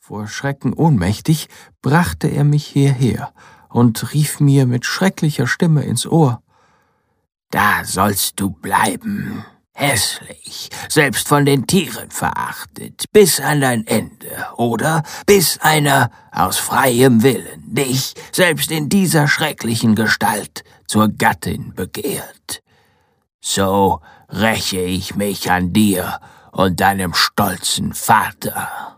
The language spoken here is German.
Vor Schrecken ohnmächtig brachte er mich hierher und rief mir mit schrecklicher Stimme ins Ohr: »Da sollst du bleiben, hässlich, selbst von den Tieren verachtet, bis an dein Ende, oder bis einer aus freiem Willen dich, selbst in dieser schrecklichen Gestalt, zur Gattin begehrt. So räche ich mich an dir und deinem stolzen Vater.«